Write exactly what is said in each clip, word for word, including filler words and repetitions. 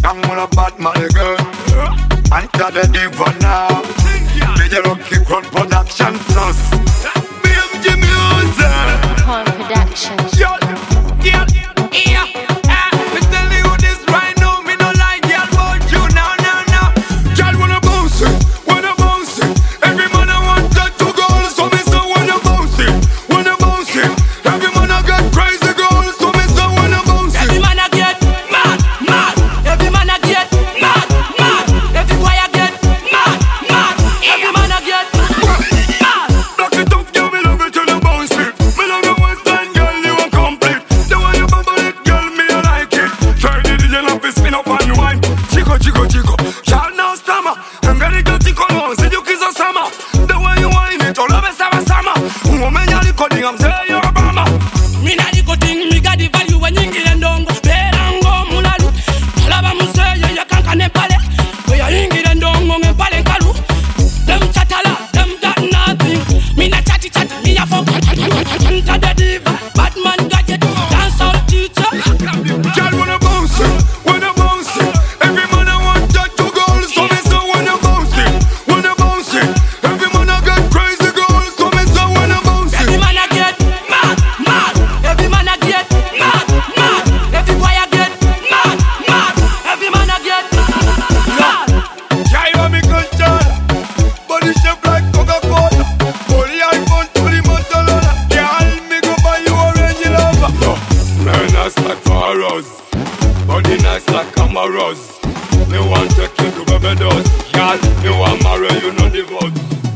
I'm on a bad man girl. Enter the diva now. D J Lucky Crown Production Plus. B M G Music. Crown Production. Yo, yo, yeah. Ah, me tell you this right now. Me no like girl about you now, now, now. Girl wanna bounce it, wanna bounce it. Every man I want that to go, so me so wanna bounce it, wanna bounce it. Every man I get crazy girl, so me so wanna bounce it. Every man I get mad, mad. Every man I get mad, mad. Every boy I get mad, mad. Every man I get mad. Block it up, girl, me love it till you bounce it. Me love your waistline, girl, you are complete. The way you bubble it, girl, me I like it. Try the D J love to spin up and wine. Chico, chico, chico. Y'all now stammer. I'm gonna go chico now. See you kiss a summer. The way you wine it, all of us have a summer. Woman, you're the coding, I'm saying you're a bomber. Me na di cutting, me got the value when you get ndongo. Berango mulalu. Alaba museye ya kanka ne pale. We are ingi ndongo me pale kalu. Them chatala, them got nothing. Me na chatty chatty, me a fuck. Enter the diva, Batman gadget, dance all teacher. Girl wanna bounce it, wanna bounce it. Every man I want that to go, so me so wanna bounce it, wanna bounce it. Every man I get crazy girl, so me so wanna bounce it. Every man I get mad, mad. Every man I get mad, mad. Every boy I get mad, mad. Every man I get mad. Yeah, you want me control, body shape like Coca-Cola. Only iPhone to the Motorola. Girl, me go buy you a Range Rover. No, smell nice like Faros, body nice like Camaros. Me want take you to Barbados. Girl, me want marry you, no divorce.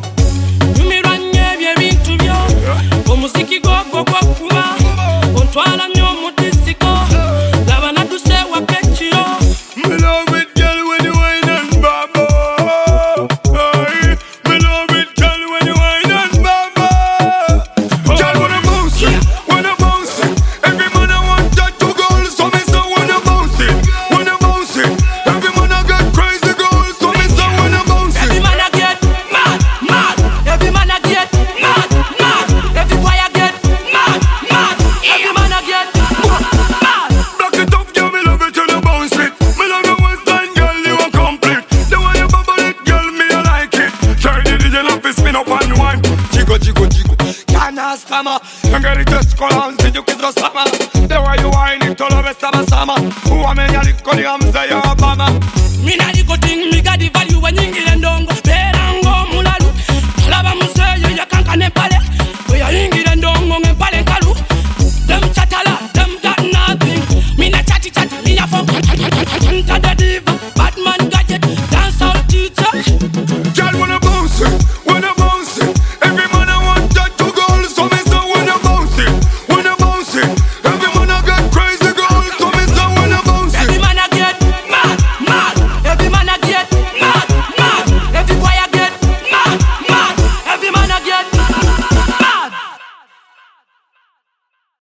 Tumiranye bye bintu byo omuziki gwo gwo kuba ontwala nnyo mu disiko laba naduse wakekiro. Me love it, girl, when you wine and bubble. Hey, me love it, girl, when you wine and bubble. Girl, wanna bounce it, wanna bounce it. Every man I want that to go, so me so wanna bounce it, wanna bounce it. Every man I get crazy girl, so me so wanna bounce Every it. man I get mad, mad. Every man I get mad, mad. Every boy I get mad, mad. Every man I get mad. Block it up, girl, me love it till you bounce it. Me love your waistline, girl, you are complete. The way you bubble it, girl, me I like it. Try the D J love to spin up and wine. Chico, chico, chico, can't stammer. I'm gonna touch columns, did you kiss the summer? The way you wine it, all of us have a summer. Who am I, you're the I'm say you're a bomber. Me na di